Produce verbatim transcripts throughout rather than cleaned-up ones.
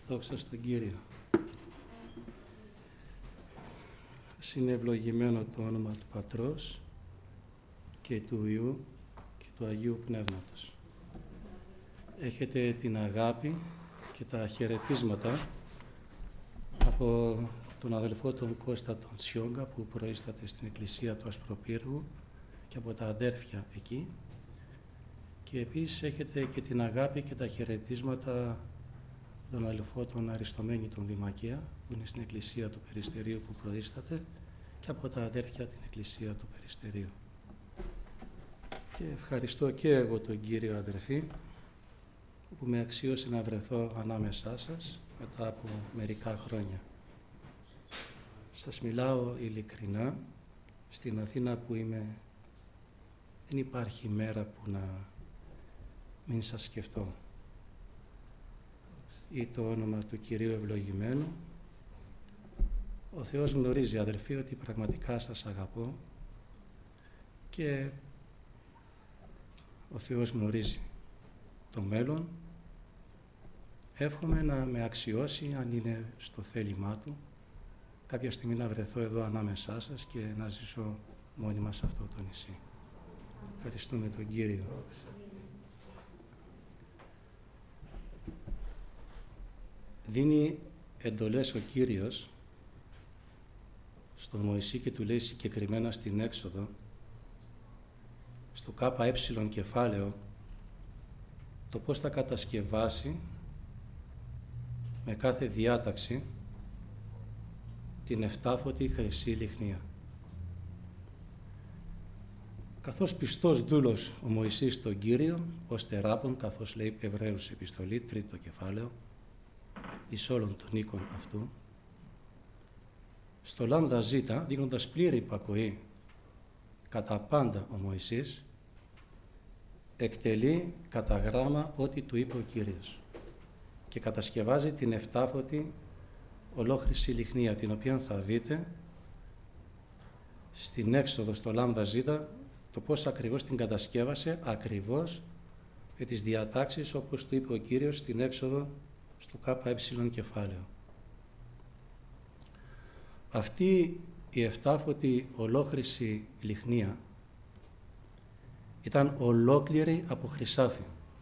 Δόξα στον Κύριο. Ας είναι ευλογημένο το όνομα του Πατρός και του Υιού και του Αγίου Πνεύματος. Έχετε την αγάπη και τα χαιρετίσματα από τον αδελφό τον Κώστα τον Σιόγκα που προείσταται στην εκκλησία του Ασπροπύργου και από τα αδέρφια εκεί, και επίσης έχετε και την αγάπη και τα χαιρετίσματα τον αδελφό τον Αριστομένη τον Δημακαία που είναι στην εκκλησία του Περιστερίου που προείσταται και από τα αδέρφια την εκκλησία του Περιστερίου. Και ευχαριστώ και εγώ τον Κύριο αδερφή που με αξίωσε να βρεθώ ανάμεσά σας μετά από μερικά χρόνια. Σας μιλάω ειλικρινά, στην Αθήνα που είμαι δεν υπάρχει μέρα που να μην σας σκεφτώ ή το όνομα του Κυρίου ευλογημένου. Ο Θεός γνωρίζει, αδελφοί, ότι πραγματικά σας αγαπώ και ο Θεός γνωρίζει το μέλλον. Εύχομαι να με αξιώσει, αν είναι στο θέλημά Του, κάποια στιγμή να βρεθώ εδώ ανάμεσά σας και να ζήσω μόνιμα σε αυτό το νησί. Ευχαριστούμε τον Κύριο. Δίνει εντολές ο Κύριος στον Μωυσή και του λέει συγκεκριμένα στην Έξοδο, στο ΚΕ κεφάλαιο, το πώς θα κατασκευάσει με κάθε διάταξη την εφτάφωτη χρυσή λιχνία. Καθώς πιστός δούλος ο Μωυσής στον Κύριο, ως θεράπων, καθώς λέει Εβραίους επιστολή, τρίτο κεφάλαιο, εις όλων των οίκων αυτού, στο λάμδα ζήτα, δίνοντας πλήρη υπακοή κατά πάντα ο Μωυσής, εκτελεί κατά γράμμα ό,τι του είπε ο Κύριος και κατασκευάζει την εφτάφωτη ολόχρυση λιχνία, την οποία θα δείτε στην Έξοδο στο λάμδα ζήτα, το πώς ακριβώς την κατασκεύασε, ακριβώς με τις διατάξεις όπως του είπε ο Κύριος στην Έξοδο στο ΚΕ κεφάλαιο. Αυτή η εφτάφωτη ολόχρυση λιχνία ήταν ολόκληρη από χρυσάφι.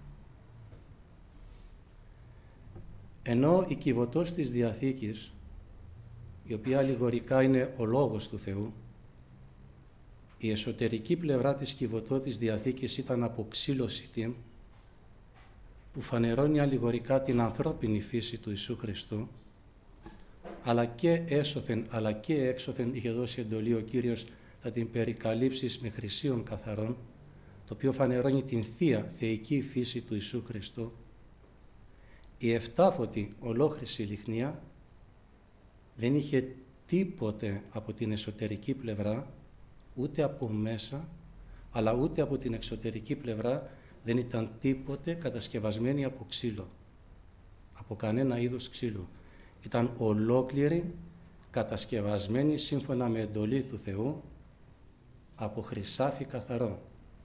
Ενώ η κυβωτός της Διαθήκης, η οποία αλληγορικά είναι ο Λόγος του Θεού, η εσωτερική πλευρά της κυβωτός της Διαθήκης ήταν από ξύλο σιτίμ, που φανερώνει αλληγορικά την ανθρώπινη φύση του Ιησού Χριστού, αλλά και έσωθεν, αλλά και έξωθεν είχε δώσει εντολή ο Κύριος θα την περικαλύψεις με χρυσίων καθαρών, το οποίο φανερώνει την θεία θεϊκή φύση του Ιησού Χριστού. Η εφτάφωτη ολόχρυση λιχνία δεν είχε τίποτε από την εσωτερική πλευρά, ούτε από μέσα, αλλά ούτε από την εξωτερική πλευρά δεν ήταν τίποτε κατασκευασμένη από ξύλο, από κανένα είδος ξύλου. Ήταν ολόκληρη, κατασκευασμένη σύμφωνα με εντολή του Θεού, από χρυσάφι καθαρό.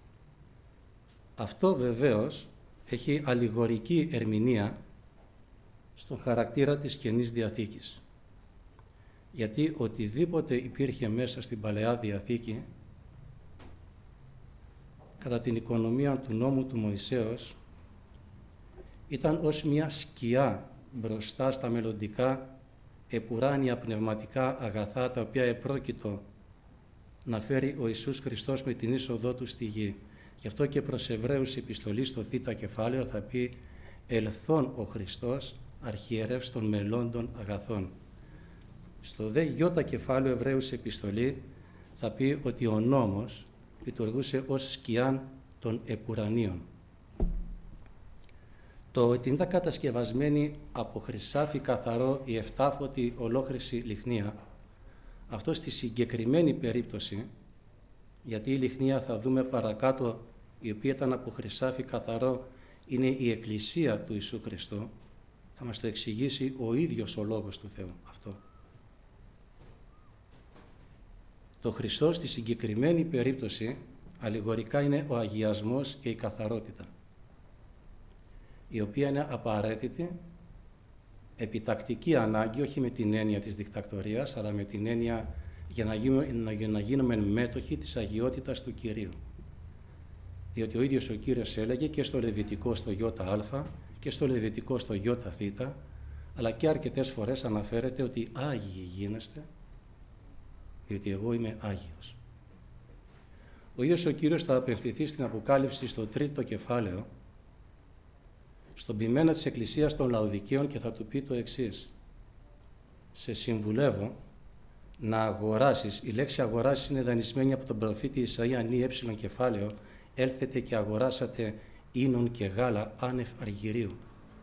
Αυτό βεβαίως έχει αλληγορική ερμηνεία στον χαρακτήρα της Καινής Διαθήκης. Γιατί οτιδήποτε υπήρχε μέσα στην Παλαιά Διαθήκη, κατά την οικονομία του νόμου του Μωυσέως, ήταν ως μια σκιά μπροστά στα μελλοντικά επουράνια πνευματικά αγαθά, τα οποία επρόκειτο να φέρει ο Ιησούς Χριστός με την είσοδό Του στη γη. Γι' αυτό και προς Εβραίους επιστολή στο Θ κεφάλαιο θα πει «Ελθόν ο Χριστός, αρχιερεύς των μελλόντων αγαθών». Στο δε Ι κεφάλαιο Εβραίους επιστολή θα πει ότι ο νόμος λειτουργούσε ως σκιάν των επουρανίων. Το ότι ήταν κατασκευασμένη από χρυσάφι καθαρό η εφτάφωτη ολόχρυση λιχνία, αυτό στη συγκεκριμένη περίπτωση, γιατί η λιχνία θα δούμε παρακάτω, η οποία ήταν από χρυσάφι καθαρό, είναι η Εκκλησία του Ιησού Χριστού, θα μας το εξηγήσει ο ίδιος ο Λόγος του Θεού αυτό. Το Χριστός στη συγκεκριμένη περίπτωση αλληγορικά είναι ο αγιασμός και η καθαρότητα, η οποία είναι απαραίτητη επιτακτική ανάγκη, όχι με την έννοια της δικτακτορίας, αλλά με την έννοια για να γίνουμε, για να γίνουμε μέτοχοι της αγιότητας του Κυρίου. Διότι ο ίδιος ο Κύριος έλεγε και στο Λεβιτικό στο ΙΑ και στο Λεβιτικό στο ΙΘ, αλλά και αρκετές φορές αναφέρεται ότι Άγιοι γίνεστε, διότι εγώ είμαι Άγιος. Ο ίδιος ο Κύριος θα απευθυνθεί στην Αποκάλυψη στο τρίτο κεφάλαιο, στον ποιμένα της Εκκλησίας των Λαοδικαίων και θα του πει το εξής: σε συμβουλεύω να αγοράσεις, η λέξη αγοράσεις είναι δανεισμένη από τον προφήτη Ισαΐα νη έψιλον κεφάλαιο, έλθετε και αγοράσατε ίνων και γάλα άνευ αργυρίου.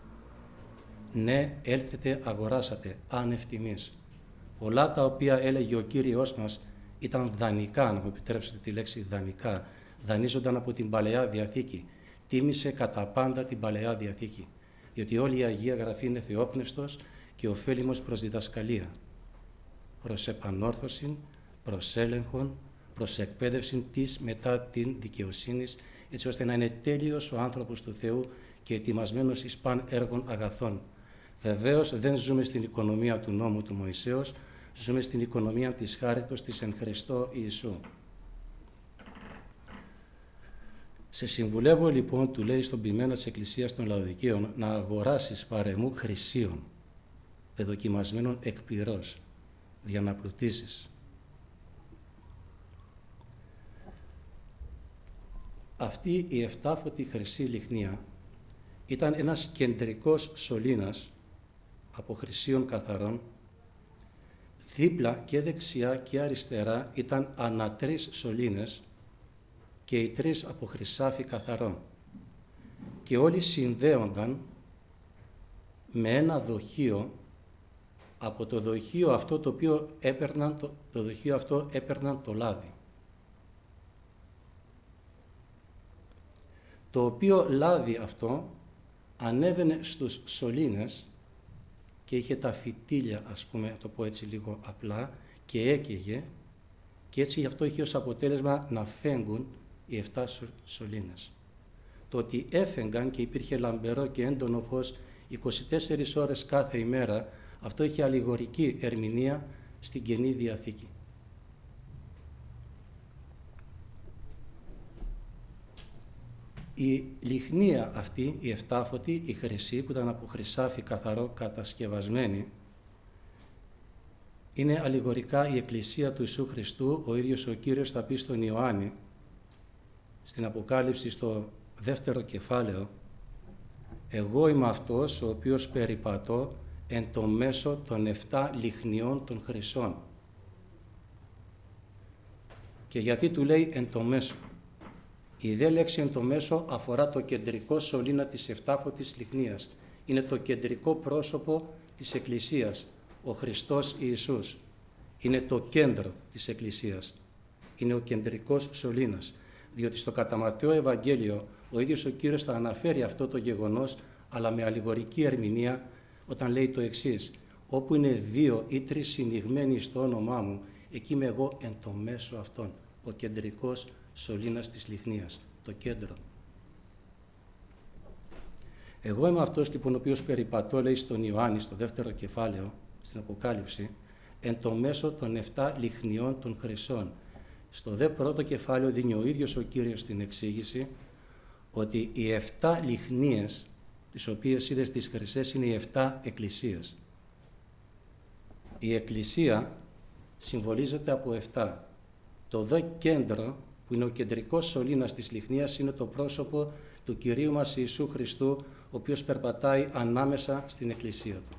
Ναι, έλθετε αγοράσατε άνευ τιμής. Πολλά τα οποία έλεγε ο Κύριος μας ήταν δανεικά, να μου επιτρέψετε τη λέξη δανεικά, δανείζονταν από την Παλαιά Διαθήκη. Τίμησε κατά πάντα την Παλαιά Διαθήκη, διότι όλη η Αγία Γραφή είναι θεόπνευστος και ωφέλιμος προς διδασκαλία, προς επανόρθωση, προς έλεγχον, προς εκπαίδευση της μετά την δικαιοσύνης, έτσι ώστε να είναι τέλειος ο άνθρωπος του Θεού και ετοιμασμένος εις παν έργων αγαθών. Βεβαίως δεν ζούμε στην οικονομία του νόμου του Μωυσέως, ζούμε στην οικονομία της χάριτος της εν Χριστώ Ιησού. Σε συμβουλεύω λοιπόν, του λέει στον ποιμένα της Εκκλησίας των Λαοδικαίων, να αγοράσεις παρεμού χρυσίων, δεδοκιμασμένων εκ πυρός, για να πλουτίσεις. Αυτή η εφτάφωτη χρυσή λιχνία ήταν ένας κεντρικός σωλήνας από χρυσίων καθαρών. Δίπλα και δεξιά και αριστερά ήταν ανά τρεις σωλήνες και οι τρεις από χρυσάφι καθαρό. Και όλοι συνδέονταν με ένα δοχείο. Από το δοχείο αυτό το οποίο έπαιρναν, το, το δοχείο αυτό έπαιρναν το λάδι. Το οποίο λάδι αυτό ανέβαινε στους σωλήνες και είχε τα φυτίλια, ας πούμε, το πω έτσι λίγο απλά, και έκαιγε, και έτσι γι' αυτό είχε ως αποτέλεσμα να φέγγουν οι εφτά σωλήνες. Το ότι έφεγγαν και υπήρχε λαμπερό και έντονο φως είκοσι τέσσερις ώρες κάθε ημέρα, αυτό είχε αλληγορική ερμηνεία στην Καινή Διαθήκη. Η λιχνία αυτή, η εφτάφωτη, η χρυσή, που ήταν από χρυσάφι καθαρό κατασκευασμένη, είναι αλληγορικά η Εκκλησία του Ιησού Χριστού. Ο ίδιος ο Κύριος θα πει στον Ιωάννη, στην Αποκάλυψη στο δεύτερο κεφάλαιο, «Εγώ είμαι αυτός ο οποίος περιπατώ εν το μέσο των εφτά λιχνιών των χρυσών». Και γιατί του λέει εν το μέσο? Η δε λέξη εν το μέσο αφορά το κεντρικό σωλήνα της εφτάφωτης λιχνίας. Είναι το κεντρικό πρόσωπο της Εκκλησίας, ο Χριστός Ιησούς. Είναι το κέντρο της Εκκλησίας. Είναι ο κεντρικός σωλήνας. Διότι στο κατά Ματθαίο Ευαγγέλιο ο ίδιος ο Κύριος θα αναφέρει αυτό το γεγονός, αλλά με αλληγορική ερμηνεία, όταν λέει το εξής: «Όπου είναι δύο ή τρεις συνηγμένοι στο όνομά μου, εκεί είμαι εγώ εν το μέσο αυτών», ο κεντρικός σωλήνας της λιχνίας, το κέντρο. Εγώ είμαι αυτός λοιπόν ο οποίος περιπατώ, λέει στον Ιωάννη στο δεύτερο κεφάλαιο, στην Αποκάλυψη, εν το μέσο των εφτά λιχνιών των χρυσών. Στο δε πρώτο κεφάλαιο δίνει ο ίδιος ο Κύριος την εξήγηση ότι οι εφτά λιχνίες, τις οποίες είδε στις χρυσές, είναι οι εφτά εκκλησίες. Η εκκλησία συμβολίζεται από εφτά. Το δε κέντρο, που είναι ο κεντρικός σωλήνας της λιχνίας, είναι το πρόσωπο του Κυρίου μας Ιησού Χριστού, ο οποίος περπατάει ανάμεσα στην εκκλησία του.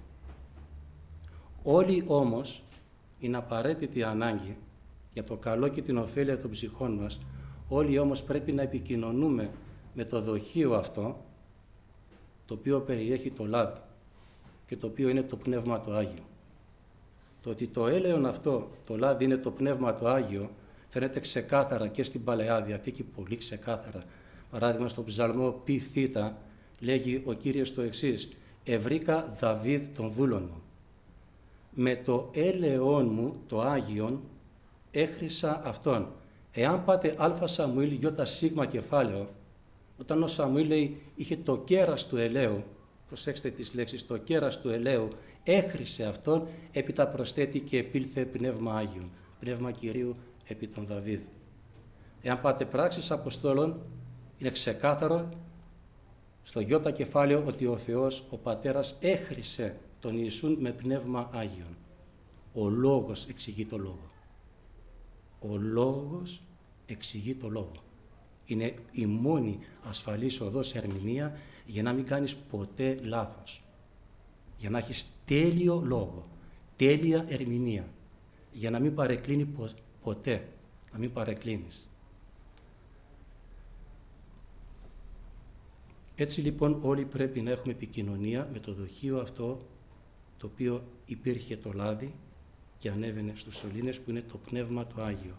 Όλοι όμως, είναι απαραίτητη ανάγκη για το καλό και την ωφέλεια των ψυχών μας, όλοι όμως πρέπει να επικοινωνούμε με το δοχείο αυτό, το οποίο περιέχει το λάδι και το οποίο είναι το Πνεύμα το Άγιο. Το ότι το έλεον αυτό, το λάδι, είναι το Πνεύμα το Άγιο, φαίνεται ξεκάθαρα και στην Παλαιά Διαθήκη, πολύ ξεκάθαρα. Παράδειγμα, στον Ψαλμό π θ λέγει ο Κύριος το εξής: «Ευρήκα Δαβίδ τον δούλον μου. Με το έλεον μου, το Άγιον, έχρισα αυτόν». Εάν πάτε α Σαμουήλ ι σίγμα κεφάλαιο, όταν ο Σαμουήλ λέει είχε το κέρας του ελαίου, προσέξτε τις λέξεις, το κέρας του ελαίου έχρισε αυτόν, έπειτα προσθέτει και επήλθε πνεύμα Άγιον, πνεύμα Κυρίου επί τον Δαβίδ. Εάν πάτε πράξεις Αποστόλων, είναι ξεκάθαρο στο γιώτα κεφάλαιο ότι ο Θεός, ο Πατέρας, έχρισε τον Ιησούν με πνεύμα Άγιον. Ο Λόγος εξηγεί το Λόγο. Ο Λόγος εξηγεί το Λόγο. Είναι η μόνη ασφαλής οδός ερμηνεία για να μην κάνεις ποτέ λάθος. Για να έχεις τέλειο λόγο, τέλεια ερμηνεία. Για να μην παρεκκλίνει ποτέ, να μην παρεκκλίνεις. Έτσι λοιπόν όλοι πρέπει να έχουμε επικοινωνία με το δοχείο αυτό, το οποίο υπήρχε το λάδι και ανέβαινε στους σωλήνες, που είναι το Πνεύμα το Άγιο.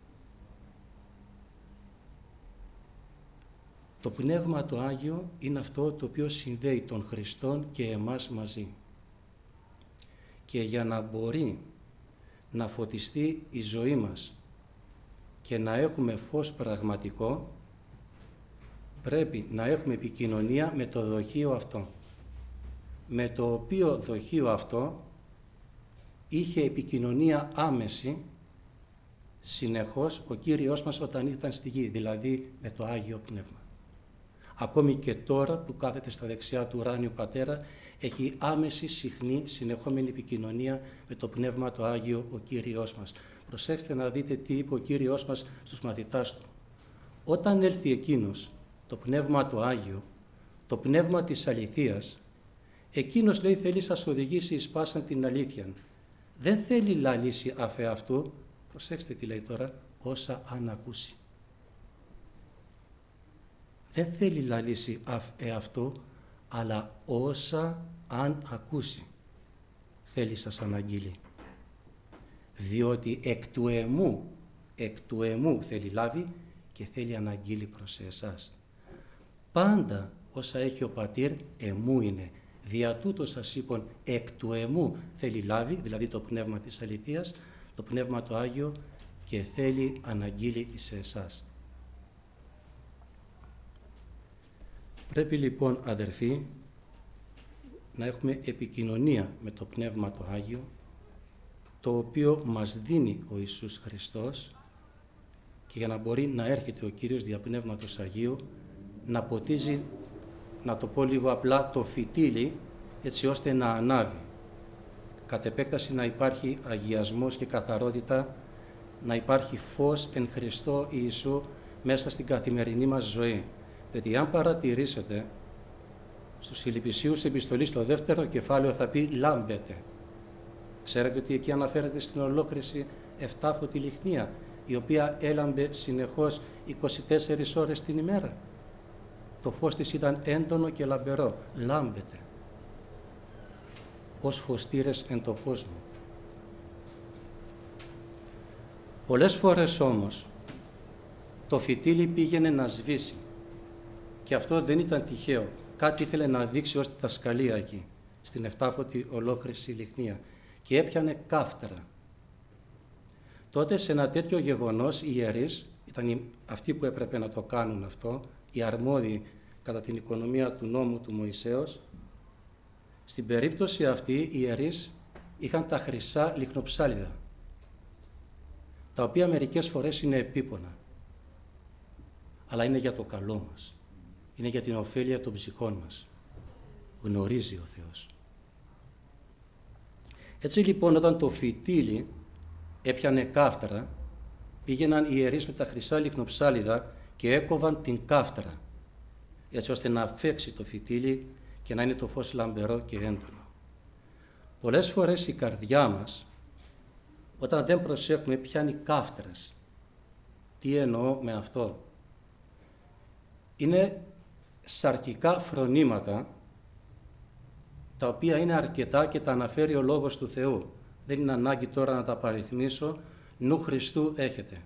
Το Πνεύμα το Άγιο είναι αυτό το οποίο συνδέει τον Χριστόν και εμάς μαζί. Και για να μπορεί να φωτιστεί η ζωή μας και να έχουμε φως πραγματικό, πρέπει να έχουμε επικοινωνία με το δοχείο αυτό. Με το οποίο δοχείο αυτό είχε επικοινωνία άμεση συνεχώς ο Κύριος μας όταν ήταν στη γη, δηλαδή με το Άγιο Πνεύμα. Ακόμη και τώρα που κάθεται στα δεξιά του ουράνιου Πατέρα, έχει άμεση, συχνή, συνεχόμενη επικοινωνία με το Πνεύμα το Άγιο ο Κύριος μας. Προσέξτε να δείτε τι είπε ο Κύριος μας στους μαθητάς του. Όταν έλθει εκείνος, το Πνεύμα το Άγιο, το Πνεύμα της αληθείας, εκείνος, λέει, θέλει σας οδηγήσει εις πάσαν την αλήθεια. Δεν θέλει λαλήσει αφ' εαυτού, προσέξτε τι λέει τώρα, όσα αν ακούσει. Δεν θέλει λαλήσει αφ' εαυτού, αλλά όσα αν ακούσει θέλει σας αναγγείλει. Διότι εκ του εμού, εκ του εμού θέλει λάβει και θέλει αναγγείλει προς εσάς. Πάντα όσα έχει ο Πατήρ εμού είναι. Δια τούτο σας είπων εκ του εμού θέλει λάβει, δηλαδή το Πνεύμα της αληθείας, το Πνεύμα το Άγιο, και θέλει αναγγείλει εις εσάς. Πρέπει λοιπόν, αδερφοί, να έχουμε επικοινωνία με το Πνεύμα το Άγιο, το οποίο μας δίνει ο Ιησούς Χριστός, και για να μπορεί να έρχεται ο Κύριος δια Πνεύματος Αγίου να ποτίζει, να το πω λίγο απλά, το φυτίλι, έτσι ώστε να ανάβει. Κατ' επέκταση να υπάρχει αγιασμός και καθαρότητα, να υπάρχει φως εν Χριστώ Ιησού μέσα στην καθημερινή μας ζωή. Διότι αν παρατηρήσετε, στους Φιλιππισίους επιστολή στο δεύτερο κεφάλαιο θα πει λάμπετε. Ξέρετε ότι εκεί αναφέρεται στην ολόκληρη εφτάφωτη λιχνία, η οποία έλαμπε συνεχώς είκοσι τέσσερις ώρες την ημέρα. Το φως της ήταν έντονο και λαμπερό, λάμπεται, ως φωστήρες εν το κόσμο. Πολλές φορές όμως το φυτίλι πήγαινε να σβήσει, και αυτό δεν ήταν τυχαίο. Κάτι ήθελε να δείξει ως τα σκαλία εκεί, στην εφτάφωτη ολόκληρη λιχνία, και έπιανε κάφτερα. Τότε σε ένα τέτοιο γεγονός οι ιερείς, ήταν αυτοί που έπρεπε να το κάνουν αυτό, οι αρμόδιοι κατά την οικονομία του νόμου του Μωυσέως, στην περίπτωση αυτή οι ιερείς είχαν τα χρυσά λιχνοψάλιδα, τα οποία μερικές φορές είναι επίπονα, αλλά είναι για το καλό μας, είναι για την ωφέλεια των ψυχών μας. Γνωρίζει ο Θεός. Έτσι λοιπόν, όταν το φυτίλι έπιανε κάφτρα, πήγαιναν οι ιερείς με τα χρυσά λιχνοψάλιδα και έκοβαν την κάφτρα, έτσι ώστε να φέξει το φυτίλι και να είναι το φως λαμπερό και έντονο. Πολλές φορές η καρδιά μας, όταν δεν προσέχουμε, πιάνει κάφτρες. Τι εννοώ με αυτό? Είναι σαρκικά φρονήματα, τα οποία είναι αρκετά και τα αναφέρει ο Λόγος του Θεού. Δεν είναι ανάγκη τώρα να τα παριθμίσω, νου Χριστού έχετε.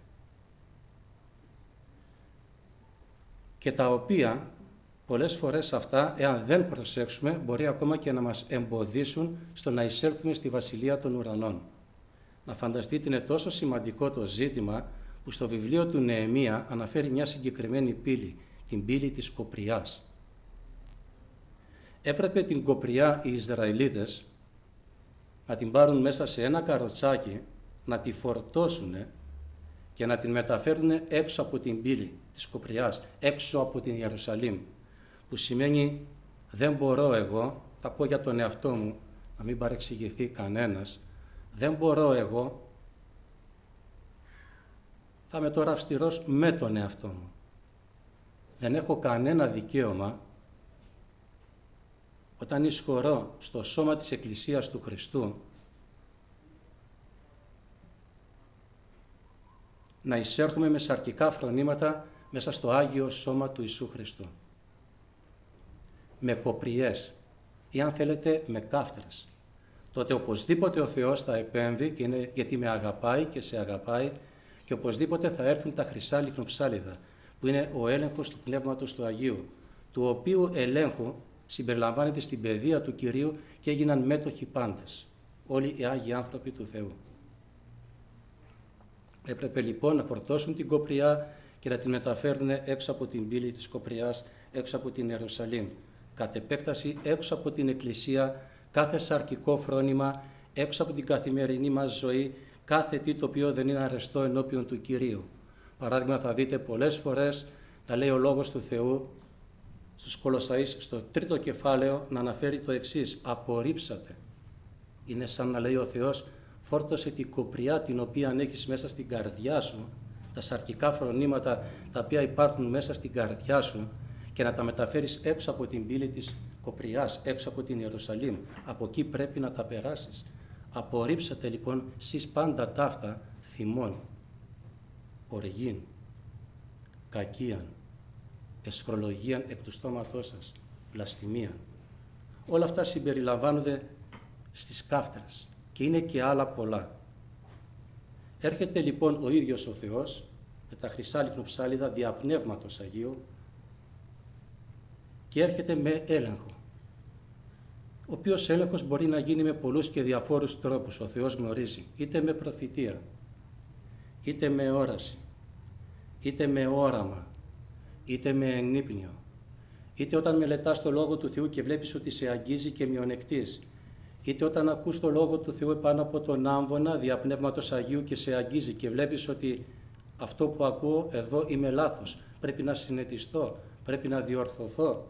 Και τα οποία πολλές φορές αυτά, εάν δεν προσέξουμε, μπορεί ακόμα και να μας εμποδίσουν στο να εισέλθουμε στη Βασιλεία των Ουρανών. Να φανταστείτε, είναι τόσο σημαντικό το ζήτημα που στο βιβλίο του Νεεμία αναφέρει μια συγκεκριμένη πύλη, την πύλη της Κοπριάς. έπρεπε την κοπριά οι Ισραηλίτες να την πάρουν μέσα σε ένα καροτσάκι, να τη φορτώσουν και να την μεταφέρουν έξω από την πύλη της κοπριάς, έξω από την Ιερουσαλήμ, που σημαίνει δεν μπορώ εγώ, θα πω για τον εαυτό μου, να μην παρεξηγηθεί κανένας, δεν μπορώ εγώ, θα είμαι τώρα αυστηρός με τον εαυτό μου. Δεν έχω κανένα δικαίωμα όταν εισχωρώ στο σώμα της Εκκλησίας του Χριστού να εισέρχομαι με σαρκικά φρονήματα μέσα στο Άγιο Σώμα του Ιησού Χριστού. Με κοπριές ή αν θέλετε με κάφτρες. Τότε οπωσδήποτε ο Θεός θα επέμβει και είναι, γιατί με αγαπάει και σε αγαπάει και οπωσδήποτε θα έρθουν τα χρυσά λιχνοψάλιδα που είναι ο έλεγχος του Πνεύματος του Αγίου, του οποίου ελέγχου συμπεριλαμβάνεται στην παιδεία του Κυρίου και έγιναν μέτοχοι πάντες, όλοι οι Άγιοι άνθρωποι του Θεού. Έπρεπε λοιπόν να φορτώσουν την κοπριά και να την μεταφέρουν έξω από την πύλη της κοπριάς, έξω από την Ιερουσαλήμ. Κατ' επέκταση έξω από την Εκκλησία, κάθε σαρκικό φρόνημα, έξω από την καθημερινή μας ζωή, κάθε τι το οποίο δεν είναι αρεστό ενώπιον του Κυρίου. Παράδειγμα, θα δείτε πολλές φορές να λέει ο Λόγος του Θεού στους Κολοσσαείς, στο τρίτο κεφάλαιο, να αναφέρει το εξής: απορρίψατε. Είναι σαν να λέει ο Θεός, φόρτωσε την κοπριά την οποία έχεις μέσα στην καρδιά σου, τα σαρκικά φρονήματα τα οποία υπάρχουν μέσα στην καρδιά σου και να τα μεταφέρεις έξω από την πύλη της κοπριάς, έξω από την Ιερουσαλήμ. Από εκεί πρέπει να τα περάσεις. Απορρίψατε λοιπόν σεις πάντα ταύτα θυμών, οργήν, κακίαν, εσχρολογίαν εκ του στόματός σας, βλαστημίαν. Όλα αυτά συμπεριλαμβάνονται στις κάφτρες και είναι και άλλα πολλά. Έρχεται λοιπόν ο ίδιος ο Θεός με τα χρυσά λιχνοψάλιδα δια Πνεύματος Αγίου και έρχεται με έλεγχο, ο οποίος έλεγχος μπορεί να γίνει με πολλούς και διαφόρους τρόπους. Ο Θεός γνωρίζει, είτε με προφητεία, είτε με όραση, είτε με όραμα, είτε με ενύπνιο, είτε όταν μελετάς το Λόγο του Θεού και βλέπεις ότι σε αγγίζει και μειονεκτείς, είτε όταν ακούς το Λόγο του Θεού επάνω από τον άμβονα δια Πνεύματος Αγίου και σε αγγίζει και βλέπεις ότι αυτό που ακούω εδώ είμαι λάθος, πρέπει να συνετιστώ, πρέπει να διορθωθώ.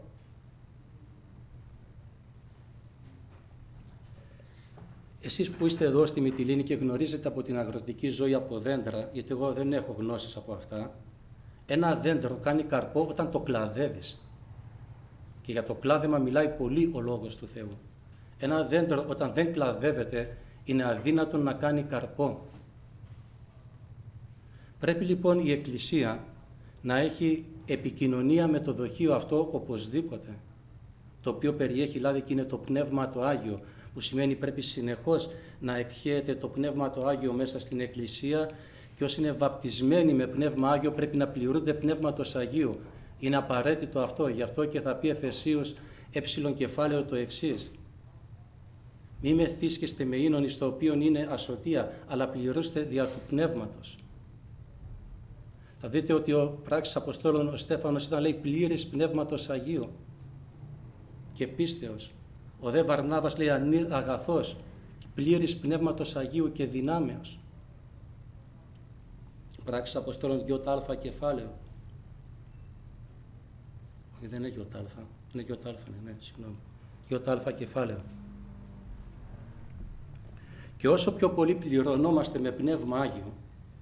Εσείς που είστε εδώ στη Μυτιλήνη και γνωρίζετε από την αγροτική ζωή από δέντρα, γιατί εγώ δεν έχω γνώσεις από αυτά, ένα δέντρο κάνει καρπό όταν το κλαδεύεις. Και για το κλάδεμα μιλάει πολύ ο Λόγος του Θεού. Ένα δέντρο όταν δεν κλαδεύεται είναι αδύνατο να κάνει καρπό. Πρέπει λοιπόν η Εκκλησία να έχει επικοινωνία με το δοχείο αυτό οπωσδήποτε, το οποίο περιέχει δηλαδή και είναι το Πνεύμα το Άγιο, που σημαίνει πρέπει συνεχώς να εκχέεται το Πνεύμα το Άγιο μέσα στην Εκκλησία και όσοι είναι βαπτισμένοι με Πνεύμα Άγιο πρέπει να πληρούνται Πνεύματος Αγίου. Είναι απαραίτητο αυτό, γι' αυτό και θα πει Εφεσίους έψιλον κεφάλαιο το εξής: μη μεθύσκεστε με ίνον εις το οποίον είναι ασωτεία, αλλά πληρούστε δια του Πνεύματος. Θα δείτε ότι ο πράξης Αποστόλων ο Στέφανος ήταν λέει πλήρης Πνεύματος Αγίου και πίστεως. Ο δε Βαρνάβας λέει ανήρ αγαθός, πλήρης Πνεύματος Αγίου και δυνάμεως. Πράξεις Αποστόλων δύο α κεφάλαιο. Όχι, δεν είναι δύο α, είναι δύο α, ναι, ναι, συγγνώμη. δύο α κεφάλαιο. Και όσο πιο πολύ πληρωνόμαστε με Πνεύμα Άγιο,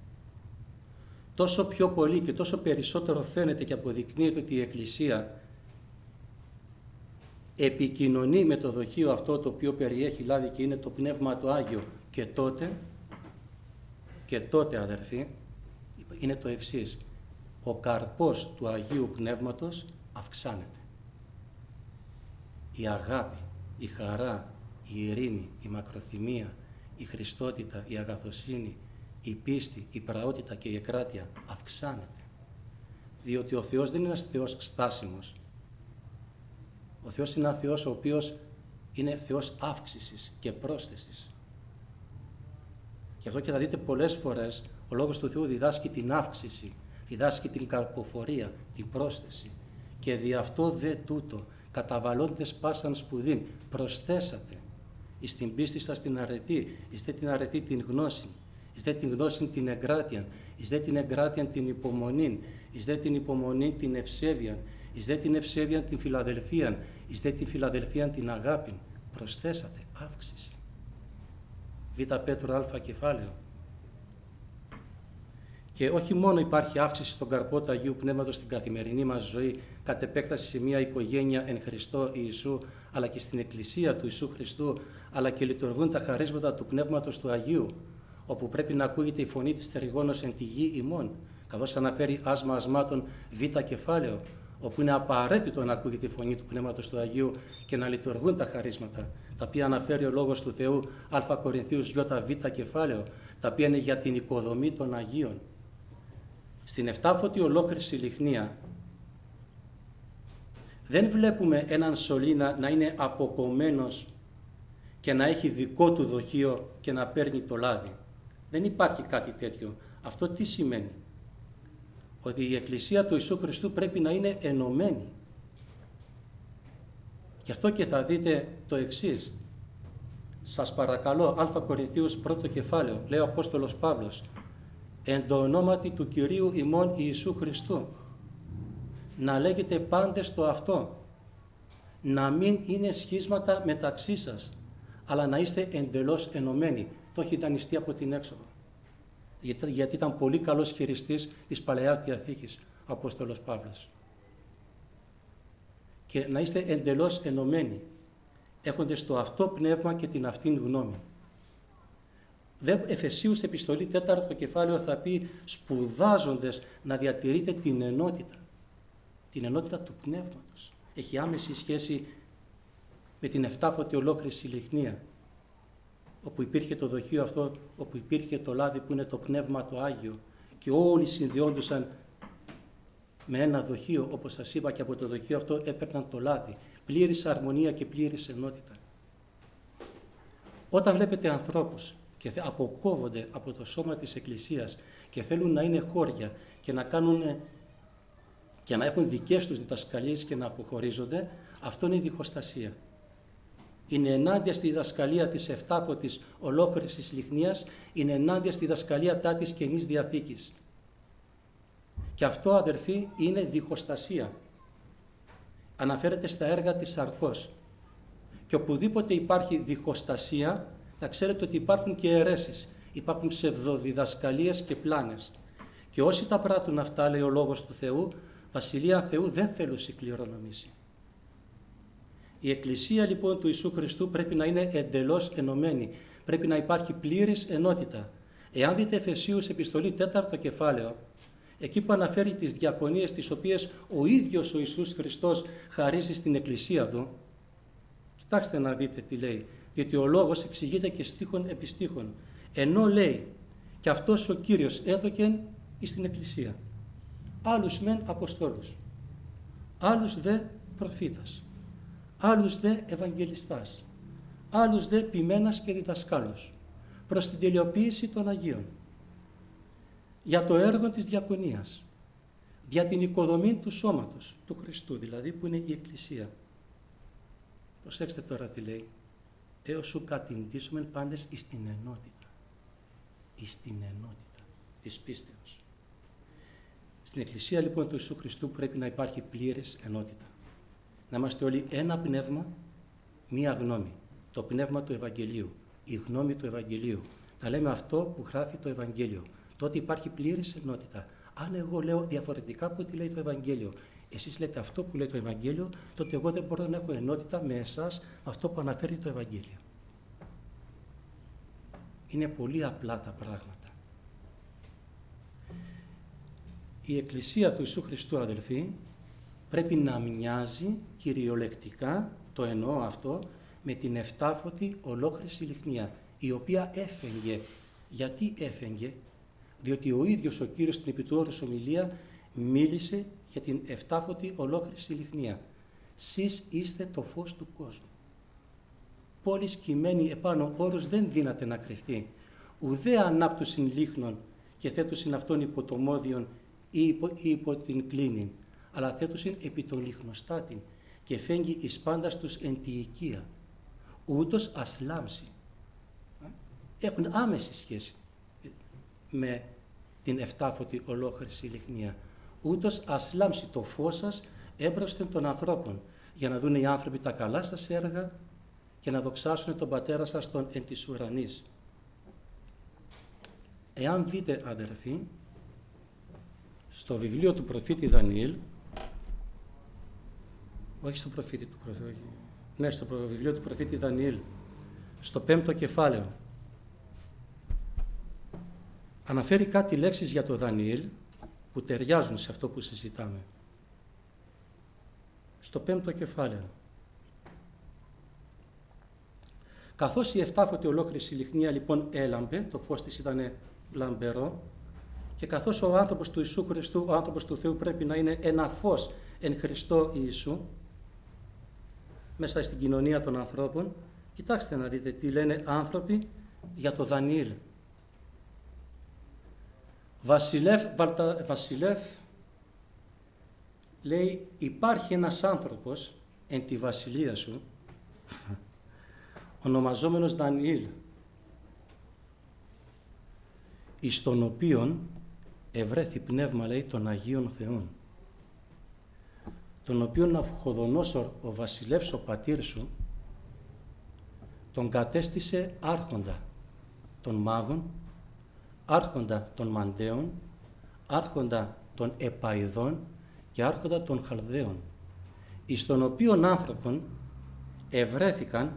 τόσο πιο πολύ και τόσο περισσότερο φαίνεται και αποδεικνύεται ότι η Εκκλησία επικοινωνεί με το δοχείο αυτό το οποίο περιέχει δηλαδή και είναι το Πνεύμα το Άγιο. Και τότε, και τότε αδερφοί, είναι το εξής: ο καρπός του Αγίου Πνεύματος αυξάνεται. Η αγάπη, η χαρά, η ειρήνη, η μακροθυμία, η χριστότητα, η αγαθοσύνη, η πίστη, η πραότητα και η εκράτεια αυξάνεται. Διότι ο Θεός δεν είναι ένας Θεός στάσιμος. Ο Θεός είναι ένας Θεός ο οποίος είναι Θεός αύξησης και πρόσθεσης. Γι' αυτό και θα δείτε πολλές φορές ο Λόγος του Θεού διδάσκει την αύξηση, διδάσκει την καρποφορία, την πρόσθεση. Και δι' αυτό δε τούτο καταβαλλόντες πάσαν σπουδήν, προσθέσατε εις την πίστη σας την αρετή, εις δε την αρετή την γνώση, εις δε την γνώση την εγκράτειαν, εις δε την εγκράτειαν την υπομονήν, εις δε την υπομονήν την ευσέβειαν, εις δε την ευσέβειαν την φιλαδελφίαν, εις δε την φιλαδελφίαν την αγάπην. Προσθέσατε αύξηση. Β. Πέτρο Α κεφάλαιο. Και όχι μόνο υπάρχει αύξηση στον καρπό του Αγίου Πνεύματος στην καθημερινή μας ζωή, κατ' επέκταση σε μια οικογένεια εν Χριστώ Ιησού, αλλά και στην Εκκλησία του Ιησού Χριστού, αλλά και λειτουργούν τα χαρίσματα του Πνεύματος του Αγίου, όπου πρέπει να ακούγεται η φωνή της Τριγώνος εν τη γη ημών, καθώς αναφέρει άσμα ασμάτων Β κεφάλαιο, όπου είναι απαραίτητο να ακούγεται η φωνή του Πνεύματος του Αγίου και να λειτουργούν τα χαρίσματα, τα οποία αναφέρει ο Λόγος του Θεού Α Κορινθίους Ι Β κεφάλαιο, τα οποία είναι για την οικοδομή των Αγίων. Στην εφτάφωτη ολόκληρη συλλιχνία δεν βλέπουμε έναν σωλήνα να είναι αποκομμένος και να έχει δικό του δοχείο και να παίρνει το λάδι. Δεν υπάρχει κάτι τέτοιο. Αυτό τι σημαίνει? Ότι η Εκκλησία του Ιησού Χριστού πρέπει να είναι ενωμένη. Γι' αυτό και θα δείτε το εξής. Σας παρακαλώ, Α Κορινθίους πρώτο κεφάλαιο, λέει ο Απόστολος Παύλος, εν το ονόματι του Κυρίου ημών Ιησού Χριστού, να λέγετε πάντες το αυτό, να μην είναι σχίσματα μεταξύ σας, αλλά να είστε εντελώς ενωμένοι. Το έχει δανειστεί από την έξοδο. Γιατί, γιατί ήταν πολύ καλός χειριστής της Παλαιάς Διαθήκης ο Απόστολος Παύλος. Και να είστε εντελώς ενωμένοι, έχοντες το αυτό πνεύμα και την αυτήν γνώμη. Δε Εφεσίους επιστολή τέταρτο κεφάλαιο θα πει σπουδάζοντες να διατηρείτε την ενότητα. Την ενότητα του πνεύματος. Έχει άμεση σχέση με την εφτάφωτη ολόκληρη συλλιχνία, όπου υπήρχε το δοχείο αυτό, όπου υπήρχε το λάδι που είναι το πνεύμα το Άγιο και όλοι συνδυόντουσαν με ένα δοχείο, όπως σας είπα, και από το δοχείο αυτό έπαιρναν το λάδι. Πλήρης αρμονία και πλήρης ενότητα. Όταν βλέπετε ανθρώπους και αποκόβονται από το σώμα της Εκκλησίας και θέλουν να είναι χώρια και να, κάνουν, και να έχουν δικές τους διδασκαλίες και να αποχωρίζονται, αυτό είναι η διχοστασία. Είναι ενάντια στη διδασκαλία της εφτάφωτης ολόκληρης της λιχνίας, είναι ενάντια στη διδασκαλία τα της Καινής Διαθήκης. Και αυτό, αδερφοί, είναι διχοστασία. Αναφέρεται στα έργα της σαρκός. Και οπουδήποτε υπάρχει διχοστασία, να ξέρετε ότι υπάρχουν και αιρέσεις, υπάρχουν ψευδοδιδασκαλίες και πλάνες. Και όσοι τα πράττουν αυτά, λέει ο Λόγος του Θεού, Βασιλεία Θεού δεν θέλουν κληρονομήσει. Η Εκκλησία λοιπόν του Ιησού Χριστού πρέπει να είναι εντελώς ενωμένη, πρέπει να υπάρχει πλήρης ενότητα. Εάν δείτε Εφεσίους επιστολή τέταρτο κεφάλαιο, εκεί που αναφέρει τις διακονίες τις οποίες ο ίδιος ο Ιησούς Χριστός χαρίζει στην Εκκλησία Του, κοιτάξτε να δείτε τι λέει, διότι ο λόγος εξηγείται και στίχων επί στίχων. Ενώ λέει, και αυτός ο Κύριος έδωκεν εις την Εκκλησία, άλλους μεν αποστόλους, άλλους δε προφήτας, άλλους δε ευαγγελιστάς, άλλους δε ποιμένας και διδασκάλους, προς την τελειοποίηση των Αγίων, για το έργο της διακονίας, για την οικοδομή του σώματος, του Χριστού, δηλαδή που είναι η Εκκλησία. Προσέξτε τώρα τι λέει. Έως σου κατηντήσουμε πάντες εις την ενότητα. Εις την ενότητα της πίστεως. Στην Εκκλησία λοιπόν του Ιησού Χριστού πρέπει να υπάρχει πλήρης ενότητα. Να είμαστε όλοι ένα πνεύμα, μία γνώμη. Το πνεύμα του Ευαγγελίου, η γνώμη του Ευαγγελίου. Να λέμε αυτό που γράφει το Ευαγγέλιο. Τότε υπάρχει πλήρης ενότητα. Αν εγώ λέω διαφορετικά από ό,τι λέει το Ευαγγέλιο, εσείς λέτε αυτό που λέει το Ευαγγέλιο, τότε εγώ δεν μπορώ να έχω ενότητα με εσάς αυτό που αναφέρει το Ευαγγέλιο. Είναι πολύ απλά τα πράγματα. Η Εκκλησία του Ιησού Χριστού, αδελφοί, πρέπει να μοιάζει κυριολεκτικά, το εννοώ αυτό, με την εφτάφωτη ολόκληρη συλλιχνία, η οποία έφεγγε. Γιατί έφεγγε? Διότι ο ίδιος ο Κύριος στην επί του όρους ομιλία μίλησε για την εφτάφωτη ολόκληρη συλλιχνία. Σεις είστε το φως του κόσμου. Πόλης κειμένη επάνω όρος δεν δύναται να κρυφτεί. Ουδέ ανάπτωσιν λίχνων και θέτουσιν αυτόν υπό το μόδιον ή υπό, ή υπό την κλίνην, αλλά θέτουσιν επί των λιχνοστάτην και φέγγει εις πάντας τους εν τη οικία. Ούτως ας λάμψει. Έχουν άμεση σχέση με την εφτάφωτη ολόχρηση λιχνία. Ούτως ας λάμψει το φως σας έμπροσθεν των ανθρώπων, για να δουν οι άνθρωποι τα καλά σας έργα και να δοξάσουν τον Πατέρα σας τον εν της ουρανής. Εάν δείτε, αδερφοί, στο βιβλίο του προφήτη Δανιήλ, όχι στο προφήτη του προφήτη, ναι, στο βιβλίο του προφήτη Δανιήλ, στο πέμπτο κεφάλαιο, αναφέρει κάτι λέξεις για το Δανιήλ που ταιριάζουν σε αυτό που συζητάμε. Στο πέμπτο κεφάλαιο. Καθώς η εφτάφωτη ολόκληρη λιχνία λοιπόν έλαμπε, το φως της ήταν λαμπερό, και καθώς ο άνθρωπος του Ιησού Χριστού, ο άνθρωπος του Θεού πρέπει να είναι ένα φως εν Χριστώ Ιησού, μέσα στην κοινωνία των ανθρώπων, κοιτάξτε να δείτε τι λένε άνθρωποι για το Δανιήλ. Βασιλεύ, Βαλτα, Βασιλεύ, λέει, υπάρχει ένας άνθρωπος εν τη βασιλεία σου, ονομαζόμενος Δανιήλ, εις τον οποίον ευρέθη πνεύμα, λέει, των Αγίων Θεών, τον οποίον Ναβουχοδονόσορ ο βασιλεύς ο πατήρ σου τον κατέστησε άρχοντα των μάγων, άρχοντα των μανταίων, άρχοντα των επαϊδών και άρχοντα των Χαλδαίων, εις τον οποίον άνθρωπον ευρέθηκαν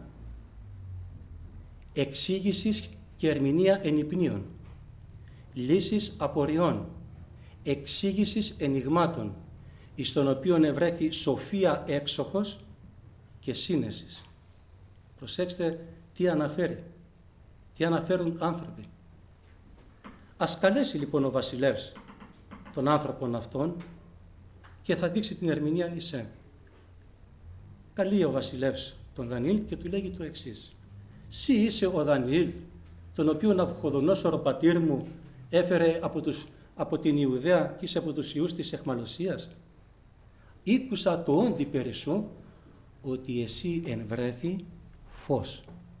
εξήγησης και ερμηνεία ενυπνίων, λύσεις απορριών, εξήγησης ενιγμάτων, εις τον οποίον ευρέθη σοφία έξοχος και σύνεσης. Προσέξτε τι αναφέρει, τι αναφέρουν άνθρωποι. Ας καλέσει λοιπόν ο βασιλεύς των άνθρωπων αυτών και θα δείξει την ερμηνεία Ισέ. Καλεί ο βασιλεύς τον Δανιήλ και του λέγει το εξής. Συ είσαι ο Δανιήλ, τον οποίο Ναβουχοδονόσορ ο πατήρ μου έφερε από, τους, από την Ιουδαία και είσαι από τους ιούς της εχμαλωσίας. Ήκουσα το όντι περί σου, ότι εσύ ενβρέθη φως.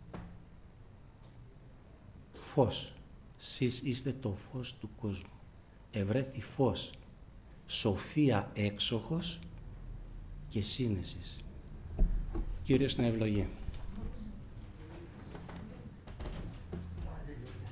Φως. Σεις είστε το φως του κόσμου. Ευρέθη φως. Σοφία έξοχος και σύνεσης. Κύριος να ευλογεί.